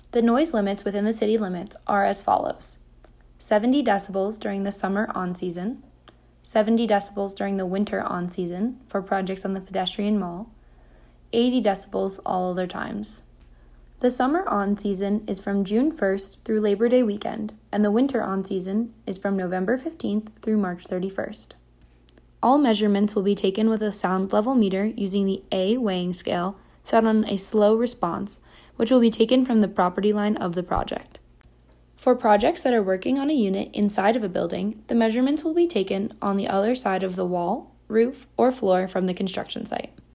The noise limits within the city limits are as follows: 70 decibels during the summer on-season, 70 decibels during the winter on-season for projects on the pedestrian mall, 80 decibels all other times. The summer on-season is from June 1st through Labor Day weekend, and the winter on-season is from November 15th through March 31st. All measurements will be taken with a sound level meter using the A weighing scale set on a slow response, which will be taken from the property line of the project. For projects that are working on a unit inside of a building, the measurements will be taken on the other side of the wall, roof, or floor from the construction site.